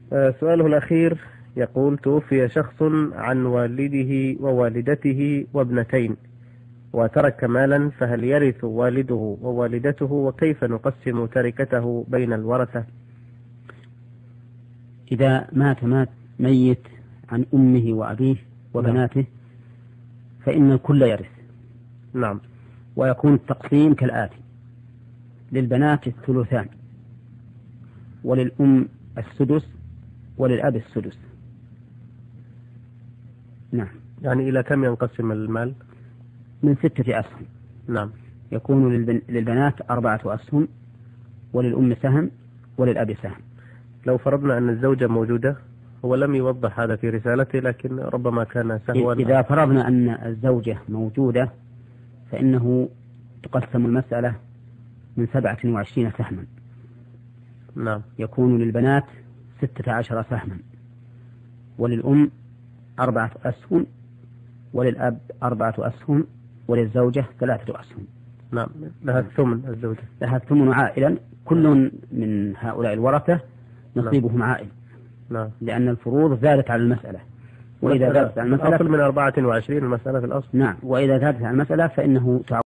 سؤاله الأخير يقول: توفي شخص عن والده ووالدته وابنتين وترك مالا، فهل يرث والده ووالدته، وكيف نقسم تركته بين الورثة؟ إذا مات ميت عن أمه وأبيه وبناته فإن الكل يرث. نعم. ويكون التقسيم كالآتي: للبنات الثلثان، وللأم السدس، وللأب السدس. نعم. يعني إلى كم ينقسم المال؟ من 6 أسهم. نعم. يكون للبنات 4 أسهم، وللأم سهم، وللأب سهم. لو فرضنا أن الزوجة موجودة، هو لم يوضح هذا في رسالته لكن ربما كان سهوا. إذا فرضنا أن الزوجة موجودة فإنه تقسم المسألة من 27 سهما. نعم. يكون للبنات 16 سهما، وللأم 4 أسهم، وللأب 4 أسهم، وللزوجة 3 أسهم. نعم. لها الثمن، الزوجة لها الثمن عائلا، كل من هؤلاء الورثة نصيبهم عائل. نعم. لأن الفروض زادت على المسألة، وإذا زادت على المسألة أقل من 24 المسألة في الأصل. نعم، وإذا زادت على المسألة فإنه